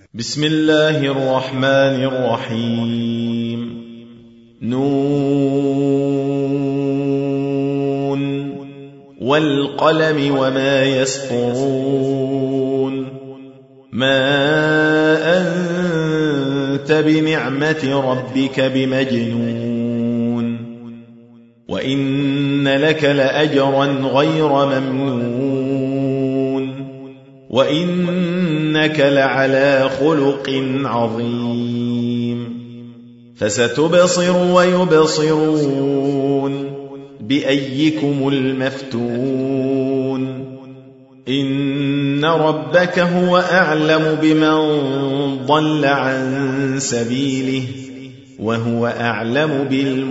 بسم الله الرحمن الرحيم. نون والقلم وما يسطرون ما أنت بنعمة ربك بمجنون وإن لك لأجرا غير ممنون وإنك لعلى خلق عظيم فستبصر ويبصرون بأيكم المفتون إن ربك هو أعلم بمن ضل عن سبيله وهو أعلم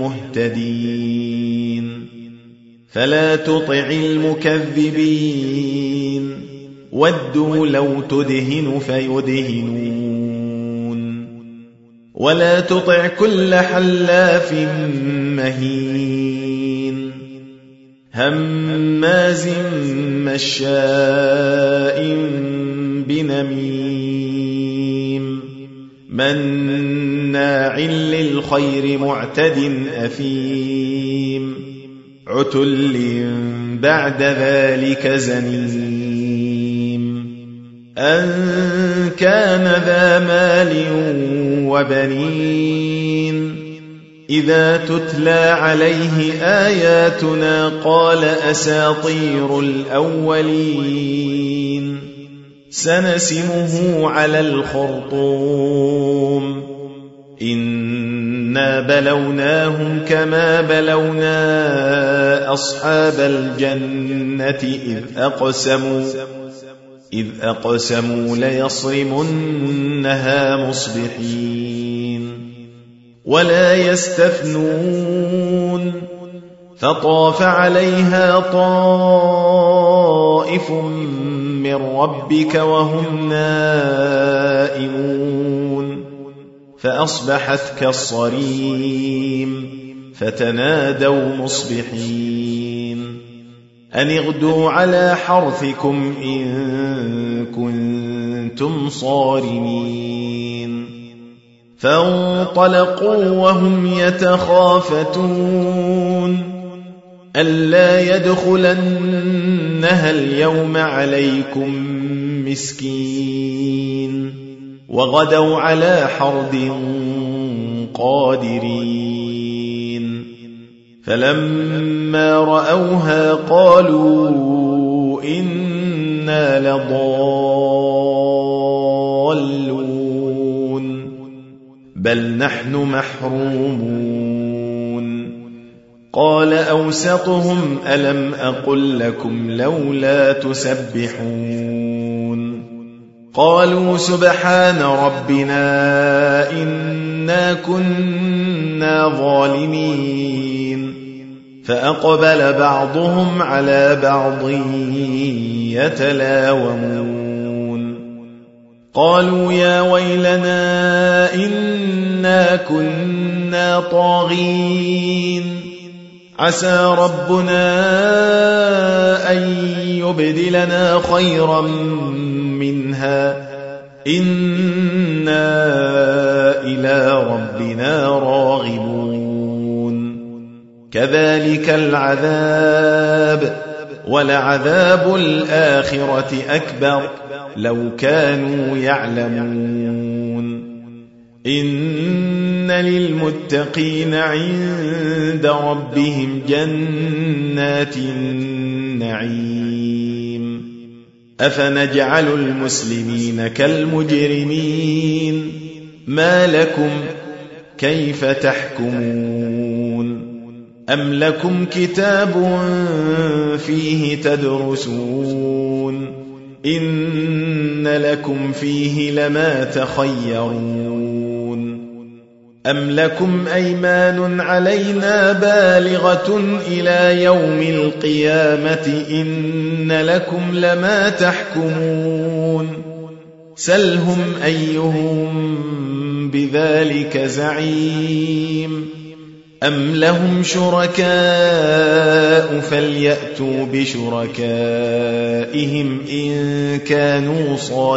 بالمهتدين فلا تطع المكذبين ودوا لو تدهن فيدهنون ولا تطع كل حلاف مهين هماز مشاء بنميم مناع للخير معتد أثيم عتل بعد ذلك زنيم أن كان ذا مال وبنين إذا تتلى عليه آياتنا قال أساطير الأولين سنسمه على الخرطوم إنا بلوناهم كما بلونا أصحاب الجنة إذ أقسموا ليصرمنها مصبحين ولا يستثنون فطاف عليها طائف من ربك وهم نائمون فأصبحت كالصريم فتنادوا مصبحين أن اغدوا على حرثكم إن كنتم صارمين فانطلقوا وهم يتخافتون ألا يدخلنها اليوم عليكم مسكين وغدوا على حرد قادرين فلما رأوها قالوا إنا لضالون بل نحن محرومون قال أوسطهم ألم أقل لكم لولا تسبحون قالوا سبحان ربنا إنا كنا ظالمين فأقبل بعضهم على بعض يتلاومون قالوا يا ويلنا إنا كنا طاغين عسى ربنا أن يبدلنا خيرا منها إنا إلى ربنا راغبون كذلك العذاب ولعذاب الآخرة أكبر لو كانوا يعلمون إن للمتقين عند ربهم جنات النعيم أفنجعل المسلمين كالمجرمين ما لكم كيف تحكمون أم لكم كتاب فيه تدرسون إن لكم فيه لما تخيرون أم لكم أيمان علينا بالغة إلى يوم القيامة إن لكم لما تحكمون سلهم أيهم بذلك زعيم أم لهم شركاء فليأتوا بشركائهم إن كانوا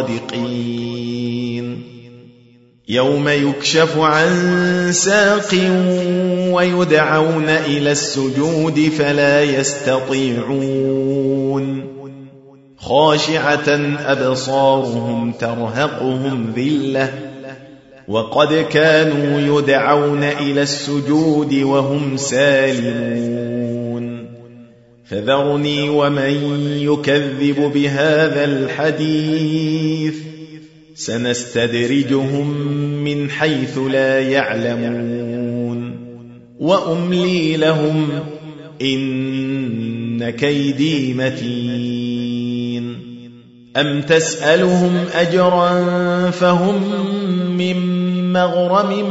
صادقين يوم يكشف عن ساق ويدعون إلى السجود فلا يستطيعون خاشعة أبصارهم ترهقهم ذلة وقد كانوا يدعون إلى السجود وهم سالمون فذرني ومن يكذب بهذا الحديث سنستدرجهم من حيث لا يعلمون وأملي لهم إن كيدي متين أم تسألهم أجرا فهم من مغرم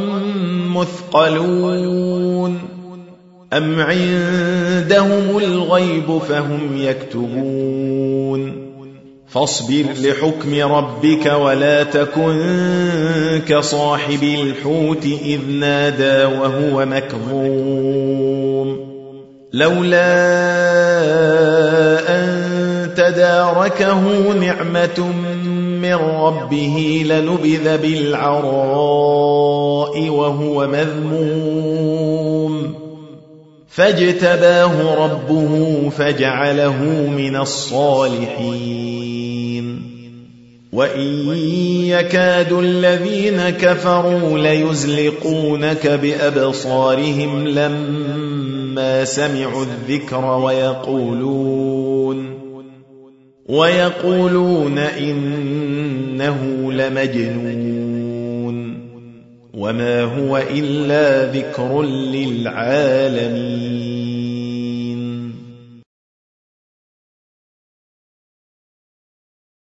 مثقلون أم عندهم الغيب فهم يكتبون فاصبر لحكم ربك ولا تكن كصاحب الحوت إذ نادى وهو مكظوم لولا أن تداركه نعمة من ربه لنبذ بالعراء وهو مذموم فاجتباه ربه فجعله من الصالحين وإن يكاد الذين كفروا ليزلقونك بأبصارهم لما سمعوا الذكر ويقولون إنه لمجنون وما هو إلا ذكر للعالمين